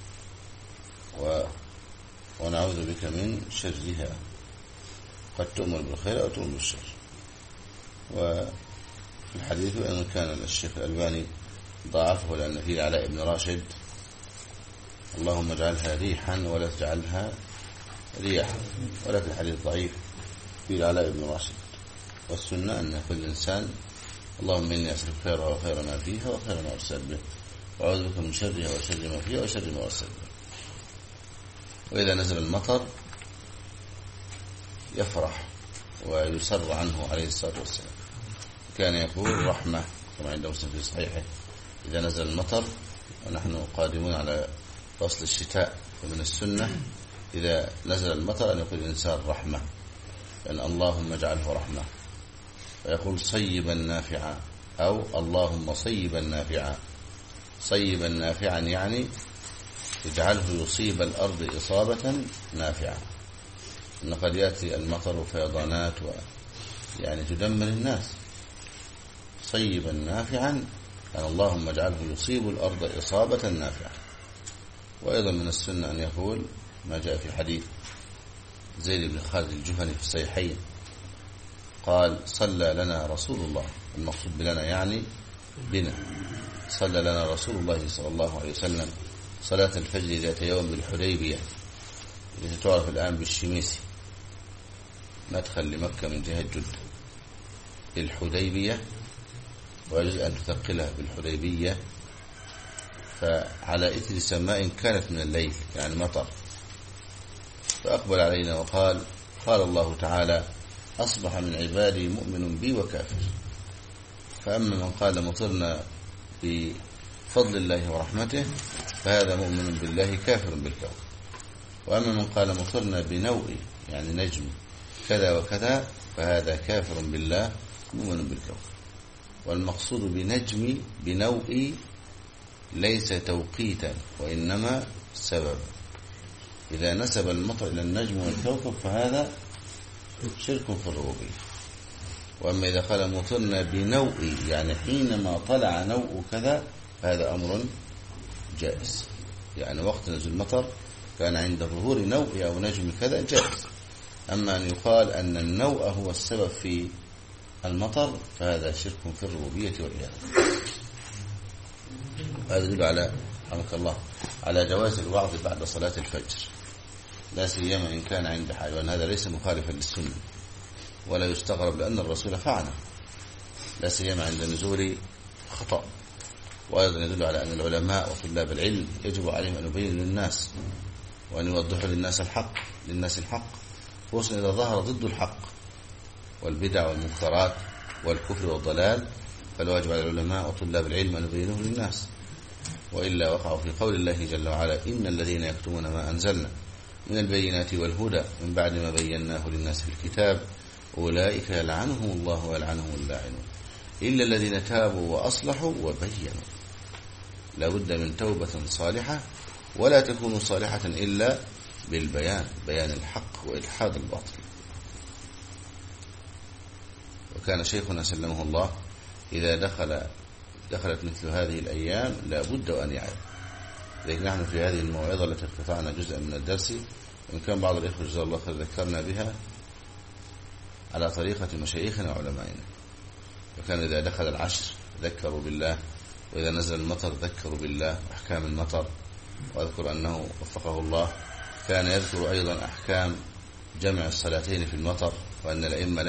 ونعوذ بك من شرها، قد تؤمر بالخير أو تؤمر بالشر. وفي الحديث أنه كان الشيخ الألباني ضعفه لأن فيه علاء بن راشد اللهم اجعلها ريحا ولا تجعلها رياحا، ولكن الحديث ضعيف فيه علاء بن راشد. والسنة أن كل إنسان اللهم إني أسألك خيرها وخير ما فيها وخير ما أرسل به، وأعوذ بك من شرها وشر ما فيها وشر ما أرسل به. وإذا نزل المطر يفرح ويسر عنه عليه الصلاة والسلام، كان يقول رحمة كما عند مسلم في صحيحه إذا نزل المطر ونحن قادمون على فصل الشتاء، فمن السنة إذا نزل المطر أن يقول الإنسان رحمة، لأن اللهم اجعله رحمة، ويقول صيبا نافعا أو اللهم صيبا نافعا. صيبا نافعا يعني اجعله يصيب الأرض إصابة نافعة، إن قد يأتي المطر فيضانات يعني تدمر الناس. صيبا نافعا يعني اللهم اجعله يصيب الأرض إصابة نافعة. وأيضا من السنة أن يقول ما جاء في حديث زيد بن خالد الجهني في الصحيحين قال صلى لنا رسول الله، المقصود بلنا يعني بنا، صلى لنا رسول الله صلى الله عليه وسلم صلاة الفجر ذات يوم بالحديبية التي تعرف الآن بالشميسي، مدخل لمكة من جهة جدة. الحديبية ويجوز أن تثقلها بالحديبية، فعلى إثر سماء كانت من الليل يعني مطر، فأقبل علينا وقال قال الله تعالى أصبح من عبادي مؤمن بي وكافر. فأما من قال مطرنا بفضل الله ورحمته فهذا مؤمن بالله كافر بالكون، وأما من قال مطرنا بنوء يعني نجم كذا وكذا فهذا كافر بالله مؤمن بالكون. والمقصود بنجم بنوء ليس توقيتا وإنما سبب، إذا نسب المطر إلى النجم والكوكب فهذا شرك في الربوبية. وأما إذا قال مطرنا بنوء يعني حينما طلع نوء كذا فهذا أمر جائز، يعني وقت نزول المطر كان عند ظهور نوء أو نجم كذا جائز. أما أن يقال أن النوء هو السبب في المطر فهذا شرك في الربوبية والعياذ. هذا يدل على رحمك الله على جواز الوعظ بعد صلاة الفجر، لا سيما إن كان عند حاجة، وأن هذا ليس مخالفا للسنة ولا يستغرب لأن الرسول فعله، لا سيما عند نزول خطأ. وأيضا يدل على أن العلماء وطلاب العلم يجب عليهم أن يبينوا للناس وأن يوضحوا للناس الحق، خصوصا إذا ظهر ضد الحق والبدع والمنكرات والكفر والضلال، فالواجب على العلماء وطلاب العلم أن يبينوه للناس، وإلا وقعوا في قول الله جل وعلا إن الذين يكتمون ما أنزلنا من البينات والهدى من بعد ما بيناه للناس في الكتاب أولئك يلعنهم الله ويلعنهم اللاعنون إلا الذين تابوا وأصلحوا وبينوا. لا بد من توبة صالحة، ولا تكون صالحة إلا بالبيان، بيان الحق وإلحاد الباطل. وكان شيخنا سلمه الله إذا دخلت مثل هذه الأيام لا بد أن يعد. لكن نحن في هذه الموعظة التي اقتطعنا جزءا من الدرس، وإن كان بعض الإخوة جزاه الله خير ذكرنا بها على طريقة مشايخنا وعلمائنا، وكان إذا دخل العشر ذكروا بالله، وإذا نزل المطر ذكروا بالله أحكام المطر. وأذكر أنه وفقه الله كان يذكر أيضا أحكام جمع الصلاتين في المطر، وأن الأئمة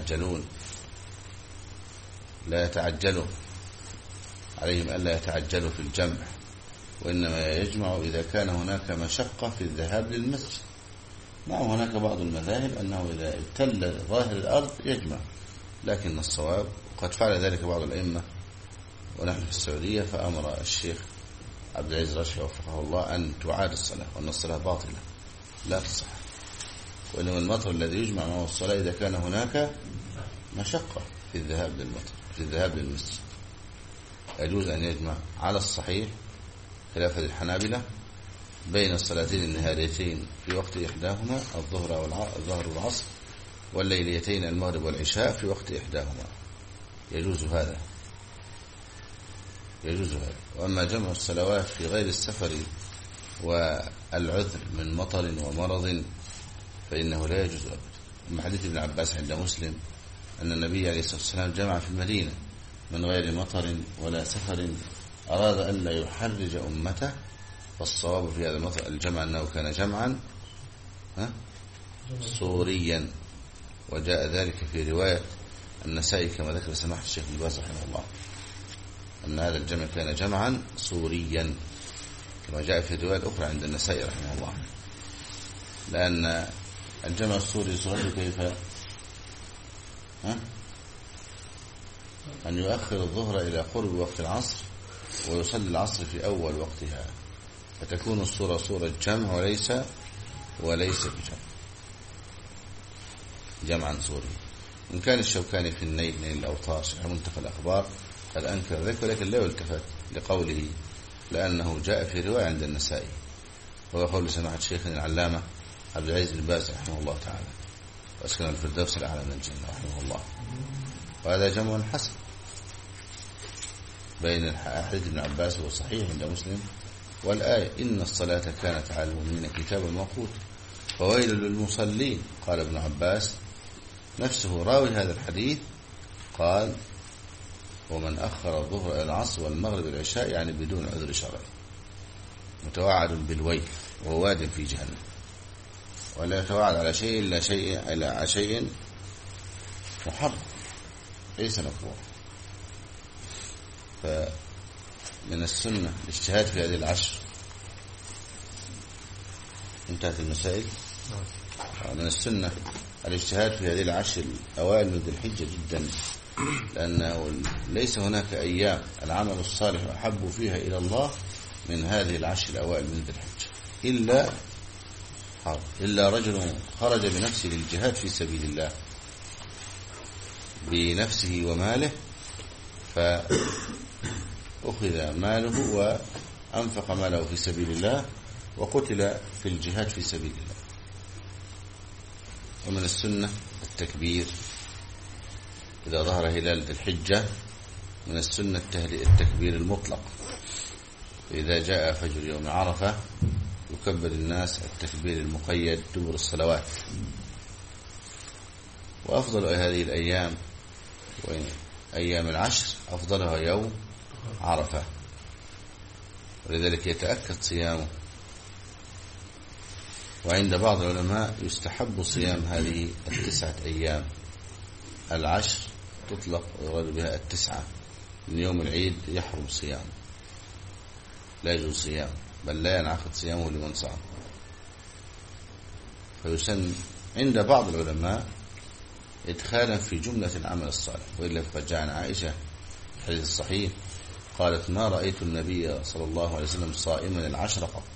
لا يتعجلوا عليهم ألا يتعجلوا في الجمع، وإنما يجمع إذا كان هناك مشقة في الذهاب للمسجد. نعم هناك بعض المذاهب أنه إذا ابتل ظاهر الأرض يجمع، لكن الصواب قد فعل ذلك بعض الأئمة ونحن في السعودية، فأمر الشيخ عبد العزيز رشفي وفقه الله أن تعاد الصلاة، وأن الصلاة باطلة لا تصح. وإنما المطر الذي يجمع معه الصلاة إذا كان هناك مشقة في الذهاب للمطر، في الذهاب للمسجد، يجوز أن يجمع على الصحيح خلاف الحنابلة بين الصلاتين النهاريتين في وقت إحداهما الظهر والعصر، والليليتين المغرب والعشاء في وقت إحداهما، يجوز هذا. وأما جمع الصلوات في غير السفر والعذر من مطر ومرض فإنه لا يجوز أبدا. من حديث ابن عباس عند مسلم أن النبي عليه الصلاة والسلام جمع في المدينة من غير مطر ولا سفر، أراد أن لا يحرج أمته، فالصواب في هذا الجمع أنه كان جمعا صوريا. وجاء ذلك في رواية النسائي كما ذكر سماحة الشيخ ابن باز رحمه الله أن هذا الجمع كان جمعا صوريا، كما جاء في رواية أخرى عند النسائي رحمه الله. لأن الجمع الصوري يصير كيف؟ أن يؤخر الظهر إلى قرب وقت العصر ويصلي العصر في أول وقتها، فتكون الصورة صورة جمع وليس بجمع، جمعا صوري. إن كان الشوكاني في النيل الأوطار شرح منتقى الأخبار قد أنكر ذلك، ولكن لا يلتفت لقوله لأنه جاء في رواية عند النسائي، وهو قول سماحة شيخنا العلامة عبد العزيز بن باز رحمه الله تعالى، وأسكن الفردوس الأعلى من الجنة رحمه الله. وهذا جمع حسن بين حديث ابن عباس هو صحيح عند مسلم والآية إن الصلاة كانت على المؤمنين كتابا موقوتا فويل للمصلين. قال ابن عباس نفسه راوي هذا الحديث قال ومن أخر الظهر إلى العصر والمغرب إلى العشاء يعني بدون عذر شرعي متوعد بالويل وهو واد في جهنم، ولا يتوعد على شيء إلا شيء محرم ليس مكروه. فمن السنة الاجتهاد في هذه العشر. انتهت المسائل. من السنة الاجتهاد في هذه العشر الأوائل من ذي الحجة جدا، لأنه ليس هناك أيام العمل الصالح أحب فيها إلى الله من هذه العشر الأوائل من ذي الحجة، إلا رجل خرج بنفسه للجهاد في سبيل الله بنفسه وماله، فأخذ ماله وأنفق ماله في سبيل الله وقتل في الجهاد في سبيل الله. ومن السنة التكبير إذا ظهر هلال ذي الحجة، من السنة التكبير المطلق، فإذا جاء فجر يوم عرفة يكبر الناس التكبير المقيد دبر الصلوات. وأفضل هذه الأيام وأيام العشر أفضلها يوم عرفة، ولذلك يتأكد صيامه. وعند بعض العلماء يستحب صيام هذه 9 أيام العشر، تطلق ويراد بها 9 من يوم العيد يحرم صيام، لا يجوز صيام، بل لا ينعقد صيامه لمن صام. فيسن عند بعض العلماء إدخالا في جملة العمل الصالح، وإلا فقد جاء عن عائشة في الحديث الصحيح قالت ما رأيت النبي صلى الله عليه وسلم صائما العشر قط.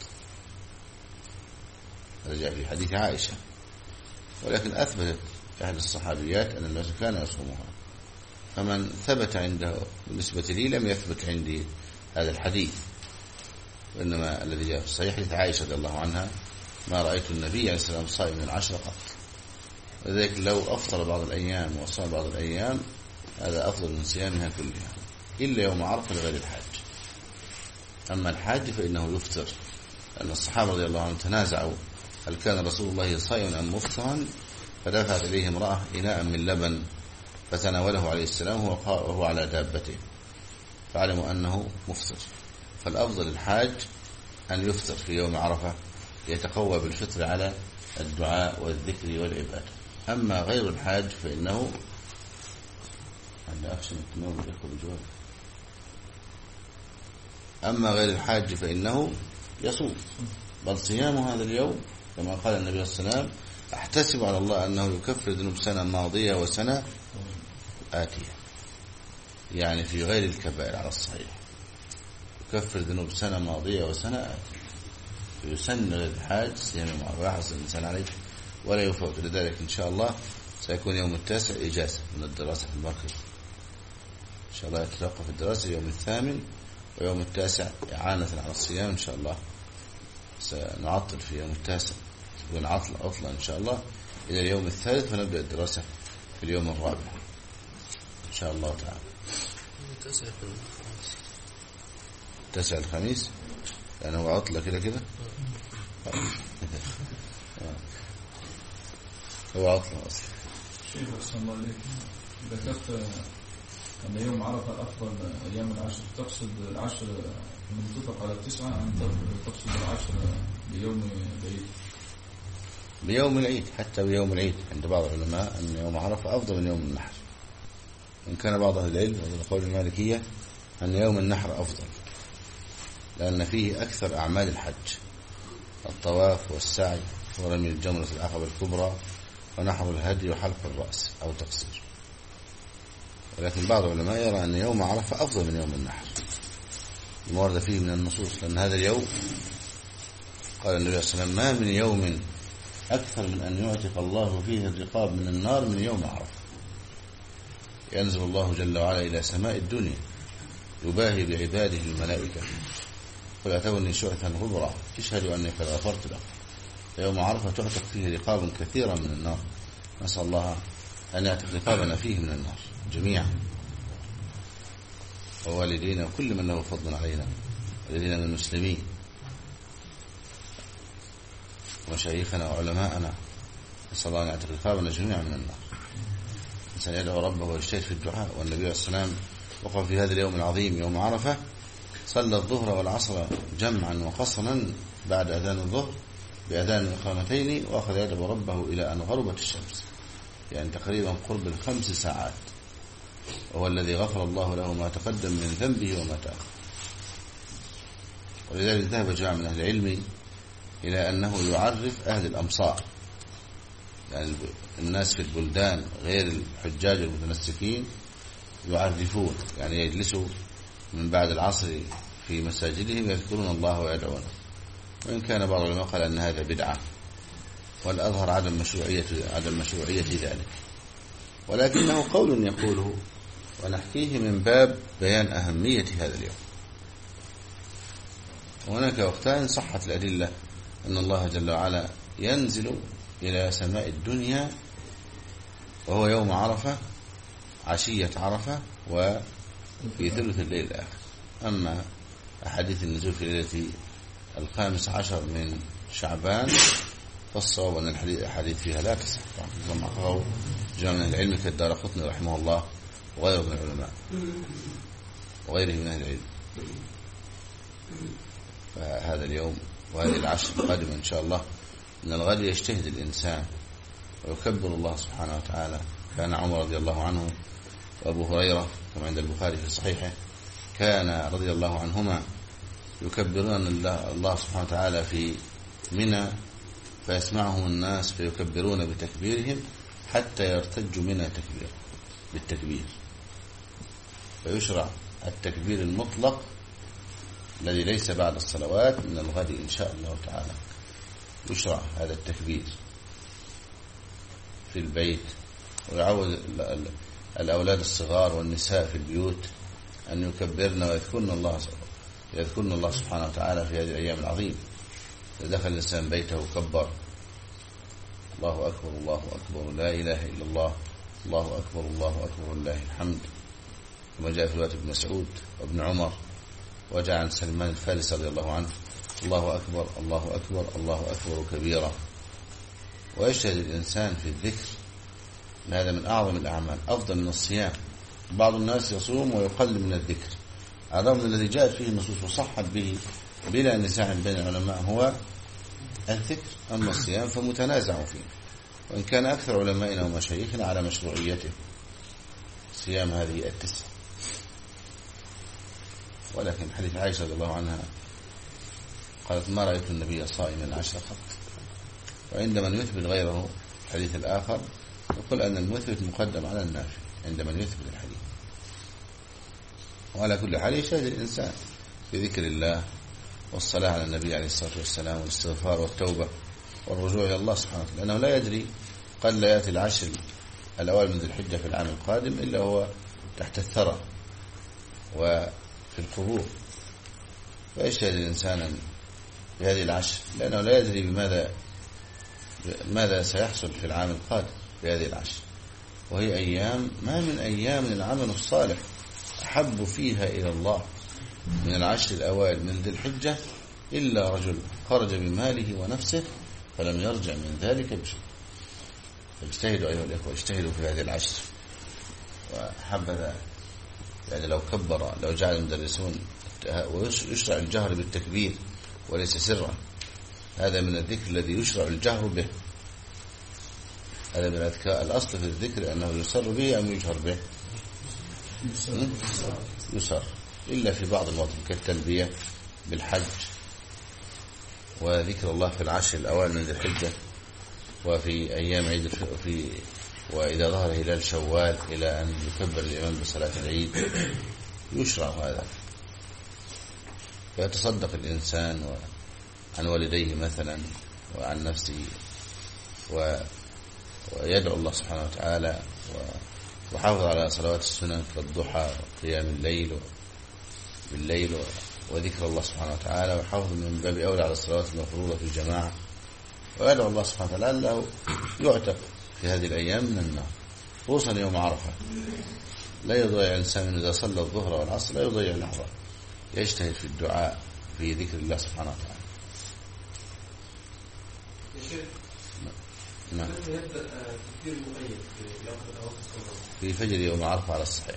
هذا جاء في حديث عائشة، ولكن أثبتت أحد الصحابيات أن الناس كان يصومها، فمن ثبت عنده بالنسبة لي لم يثبت عندي هذا الحديث، وإنما الذي جاء في الصحيح حديث عائشة رضي الله عنها ما رأيت النبي عليه السلام صائما العشر قط. ولذلك لو أفطر بعض الأيام وصام بعض الأيام هذا أفضل من صيامها كلها، إلا يوم عرفة لغير الحاج. أما الحاج فإنه يفطر، لأن الصحابة رضي الله عنهم تنازعوا هل كان رسول الله صائما أم مفطرا، فدفعت إليه امرأة إناء من لبن فتناوله عليه السلام وهو على دابته، فعلموا أنه مفطر. فالأفضل الحاج أن يفطر في يوم عرفة يتقوى بالفطر على الدعاء والذكر والعبادة. أما غير الحاج فإنه أما غير الحاج فإنه يصوم، بل صيام هذا اليوم كما قال النبي صلى الله عليه وسلم أحتسب على الله أنه يكفر ذنوب سنة ماضية وسنة آتية. يعني في غير الكبائر على الصحيح، يكفر ذنوب سنة ماضية وسنة آتية، يسن الحاج صيام يوم عرفة، يحرص الإنسان عليه ولا يفوت. لذلك إن شاء الله سيكون يوم التاسع إجازة من الدراسة في المركز، إن شاء الله يتوقف الدراسة يوم الثامن، ويوم التاسع إعانة على الصيام إن شاء الله. سنعطل في يوم التاسع، تكون عطلة إن شاء الله إلى اليوم الثالث، فنبدأ الدراسة في اليوم الرابع إن شاء الله تعالى. التاسع الخميس لأنه عطلة كده هو عطلة أصلا. شيخ أحسن الله عليك، ذكرت أن يوم عرفة أفضل أيام العشر، تقصد العشر المتفق على 9 أم تقصد العشر بيوم العيد؟ بيوم العيد، حتى بيوم العيد عند بعض العلماء أن يوم عرفة أفضل من يوم النحر، وإن كان بعض أهل العلم ومن قول المالكية أن يوم النحر أفضل، لأن فيه أكثر أعمال الحج، الطواف والسعي ورمي الجمرة العقبة الكبرى ونحر الهدي وحلق الرأس أو تقصير. ولكن بعض العلماء يرى أن يوم عرفة أفضل من يوم النحر، المورد فيه من النصوص، لأن هذا اليوم قال النبي صلى الله عليه وسلم: ما من يوم أكثر من أن يعتق الله فيه الرقاب من النار من يوم عرفة. ينزل الله جل وعلا إلى سماء الدنيا يباهي بعباده الملائكة: قل أتوني شعثا غبرا اشهدوا أني قد غفرت لكم. فيوم عرفة تعتق فيه رقاب كثيرا من النار، نسأل الله أن يعتق رقابنا فيه من النار جميعا، ووالدينا وكل من له فضل علينا، والذين من المسلمين ومشايخنا وعلماءنا، نسأل الله أن يعتق رقابنا جميعا من النار. الإنسان يدعو ربه ويجتهد في الدعاء، والنبي عليه الصلاة والسلام وقف في هذا اليوم العظيم يوم عرفة، صلى الظهر والعصر جمعا وقصرا بعد أذان الظهر بأذان الإقامتين، وأخذ يدعو ربه إلى أن غربت الشمس، يعني تقريبا قرب 5 ساعات، وهو الذي غفر الله له ما تقدم من ذنبه وما تأخر. ولذلك ذهب جماعة من أهل العلم إلى أنه يعرف أهل الأمصار، يعني الناس في البلدان غير الحجاج المتنسكين يعرفون، يعني يجلسوا من بعد العصر في مساجدهم يذكرون الله ويدعونه. وإن كان بعض العلماء قال أن هذا بدعة، والأظهر عدم مشروعية ذلك، ولكنه قول يقوله ونحكيه من باب بيان أهمية هذا اليوم. وهناك وقتان صحت الأدلة أن الله جل وعلا ينزل إلى سماء الدنيا وهو يوم عرفة، عشية عرفة، وفي ثلث الليل الآخر. أما أحاديث النزول في ليلة 15 من شعبان فالصواب أن الحديث فيها لا تصح، كما قالوا جماعة من العلم كالدارقطني رحمه الله وغيره من العلماء وغيره من أهل العلم. فهذا اليوم وهذه العشر القادمة إن شاء الله من الغد يجتهد الإنسان ويكبر الله سبحانه وتعالى. كان عمر رضي الله عنه وأبو هريرة كما عند البخاري في صحيحه كان رضي الله عنهما يكبرون الله سبحانه وتعالى في منى، فيسمعهم الناس فيكبرون بتكبيرهم حتى يرتج منى بالتكبير، فيشرع التكبير المطلق الذي ليس بعد الصلوات من الغد إن شاء الله تعالى. يشرع هذا التكبير في البيت، ويعود الأولاد الصغار والنساء في البيوت أن يكبرن ويذكرن الله سبحانه وتعالى في هذه الأيام العظيمة. إذا دخل الإنسان بيته كبر: الله أكبر الله أكبر لا إله إلا الله، الله أكبر الله أكبر لله الحمد، كما جاء في رواية ابن مسعود وابن عمر، وجاء عن سلمان الفارسي رضي الله عنه: الله أكبر الله أكبر الله أكبر كبيرا. ويجتهد الإنسان في الذكر، هذا من أعظم الأعمال، أفضل من الصيام. بعض الناس يصوم ويقلل من الذكر، هذا من الذي جاءت فيه النصوص وصحت به بلا نزاع بين العلماء هو الذكر. أما الصيام فمتنازع فيه، وإن كان أكثر علمائنا ومشايخنا على مشروعيته صيام هذه 9. ولكن حديث عائشة رضي الله عنها قالت: ما رأيت النبي صائما 10 قط. وعند من يثبت غيره الحديث الآخر يقول أن المثبت مقدم على النافي عند من يثبت الحديث. وعلى كل حال يجتهد الإنسان بذكر الله والصلاة على النبي عليه الصلاة والسلام والاستغفار والتوبة والرجوع إلى الله سبحانه وتعالى، لأنه لا يدري قد لا يأتي العشر الأوائل من ذي الحجة في العام القادم إلا هو تحت الثرى وفي القبور، فيجتهد الإنسان بهذه العشر لأنه لا يدري ماذا سيحصل في العام القادم بهذه العشر، وهي أيام ما من أيام العمل الصالح أحب فيها إلى الله من العشر الأوائل من ذي الحجة إلا رجل خرج بماله ونفسه فلم يرجع من ذلك بشيء. فاجتهدوا أيها الإخوة، اجتهدوا في هذه العشر. وحبذا يعني لو جعل المدرسون ويشرع الجهر بالتكبير وليس سرا، هذا من الذكر الذي يشرع الجهر به، هذا من الأذكار. الأصل في الذكر أنه يسر به أم يجهر به؟ يسر، إلا في بعض المواطن كالتلبية بالحج وذكر الله في العشر الأوائل من ذي الحجة وفي أيام عيد وإذا ظهر هلال شوال إلى أن يكبر الإمام بصلاة العيد يشرع هذا. فيتصدق الإنسان عن والديه مثلا وعن نفسه ويدعو الله سبحانه وتعالى وحافظ على صلوات السنن كالضحى وقيام بالليل وذكر الله سبحانه وتعالى، وحافظ من باب أولى على الصلوات المفروضة في الجماعة، ويدعو الله سبحانه وتعالى له يعتق في هذه الأيام من النار، خصوصا يوم عرفة. لا يضيع الإنسان إذا صلى الظهر والعصر، لا يضيع لحظة، يجتهد في الدعاء في ذكر الله سبحانه وتعالى. نعم. في فجر يوم عرفة على الصحيح،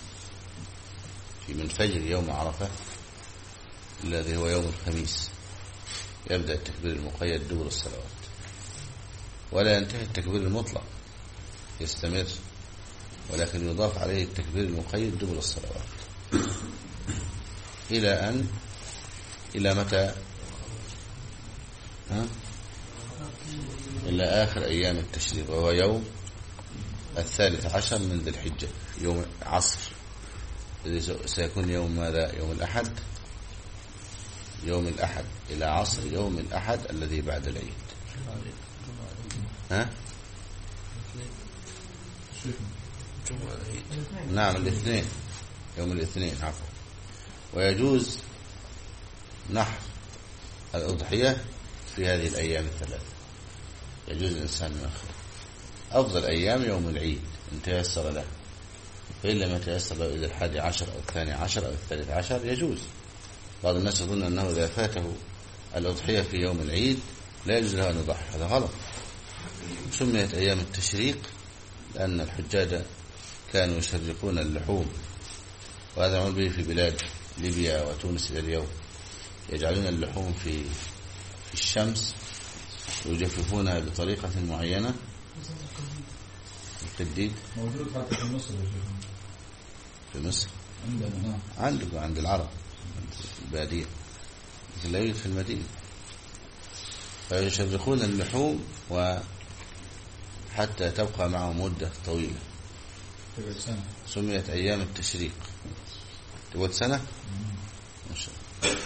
من فجر يوم عرفة الذي هو يوم الخميس يبدأ التكبير المقيد دبر الصلوات، ولا ينتهي التكبير المطلق، يستمر، ولكن يضاف عليه التكبير المقيد دبر الصلوات إلى متى؟ إلى آخر أيام التشريق، وهو يوم 13 من ذي الحجة، يوم عصر، الذي سيكون يوم ماذا؟ يوم الأحد إلى عصر يوم الأحد الذي بعد العيد. نعم، الاثنين، يوم الاثنين عفوا. ويجوز نحر الأضحية في هذه الأيام الثلاثة، يجوز الإنسان يؤخر. أفضل أيام يوم العيد إن تيسر له، فإن لم يتيسر له إذا 11 أو 12 أو 13 يجوز. بعض الناس يظن أنه إذا فاته الأضحية في يوم العيد لا يجوز له أن يضحي، هذا غلط. سميت أيام التشريق لأن الحجاج كانوا يشرقون اللحوم، وهذا معمول به في بلاد ليبيا وتونس إلى اليوم، يجعلون اللحوم في الشمس ويجففونها بطريقة معينة. القديد موجود حتى في مصر. في مصر عندنا، عندكم عند العرب البادية، لكن لا يوجد في المدينة. فيشرقون اللحوم وحتى تبقى معه مدة طويلة. سميت أيام التشريق. تقول سنة؟ ما شاء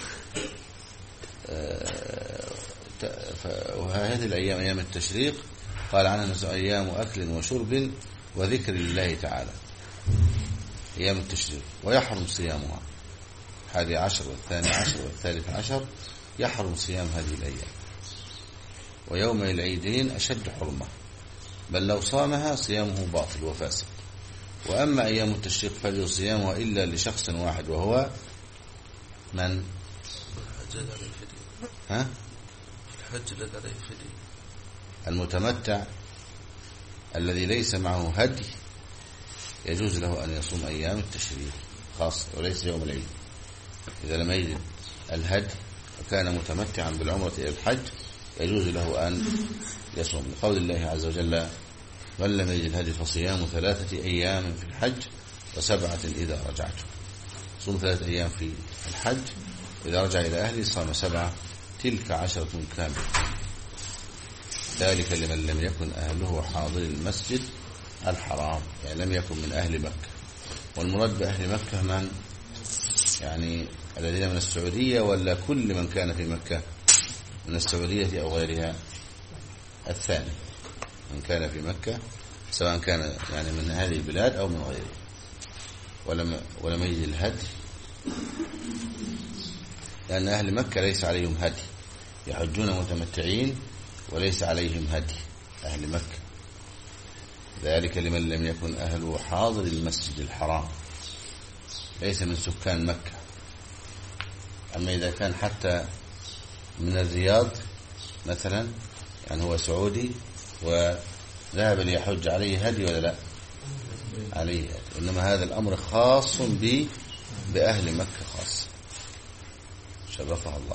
الله. وهذه الأيام أيام التشريق قال عنها أيام أكل وشرب وذكر الله تعالى، أيام التشريق. ويحرم صيامها 11 و12 و13 يحرم صيام هذه الأيام. ويوم العيدين أشد حرمة، بل لو صامها صيامه باطل وفاسد. وأما أيام التشريق فليس صيامها إلا لشخص واحد، وهو من؟ الحج الذي عليه فدية، المتمتع الذي ليس معه هدي يجوز له أن يصوم أيام التشريق خاصة، وليس يوم العيد. إذا لم يجد الهدي وكان متمتعا بالعمرة إلى الحج يجوز له أن يصوم، لقول الله عز وجل: من لم يجد الهدي فصيام 3 أيام في الحج و7 إذا رجعتم. صوم 3 أيام في الحج، إذا رجع إلى أهله صام 7، تلك 10 كاملة. ذلك لمن لم يكن أهله حاضر المسجد الحرام، يعني لم يكن من أهل مكة. والمراد بأهل مكة من يعني الذين من السعودية ولا كل من كان في مكة من السعودية أو غيرها؟ الثاني، من كان في مكة سواء كان يعني من هذه البلاد أو من غيرها ولم يجد الهدي، لأن أهل مكة ليس عليهم هدي، يحجون متمتعين وليس عليهم هدي أهل مكة، ذلك لمن لم يكن أهله حاضر المسجد الحرام، ليس من سكان مكة. أما إذا كان حتى من الرياض مثلا، يعني هو سعودي وذهب ليحج، عليه هدي ولا لا؟ عليه هدي. إنما هذا الأمر خاص بأهل مكة خاص، شرفها الله.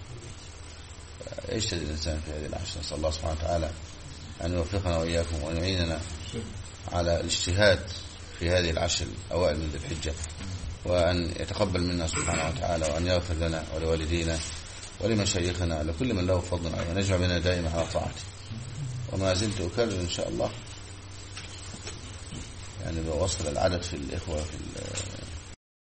يجتهد الإنسان في هذه العشر، نسأل الله سبحانه وتعالى أن يوفقنا وإياكم وأن يعيننا على الاجتهاد في هذه العشر أوائل من ذي الحجة، وأن يتقبل منا سبحانه وتعالى، وأن يغفر لنا ولوالدينا ولمشايخنا لكل من له فضل عليه، ونجمع بنا دائما على طاعته. وما زلت أكرر إن شاء الله يعني بوصل العدد في الإخوة في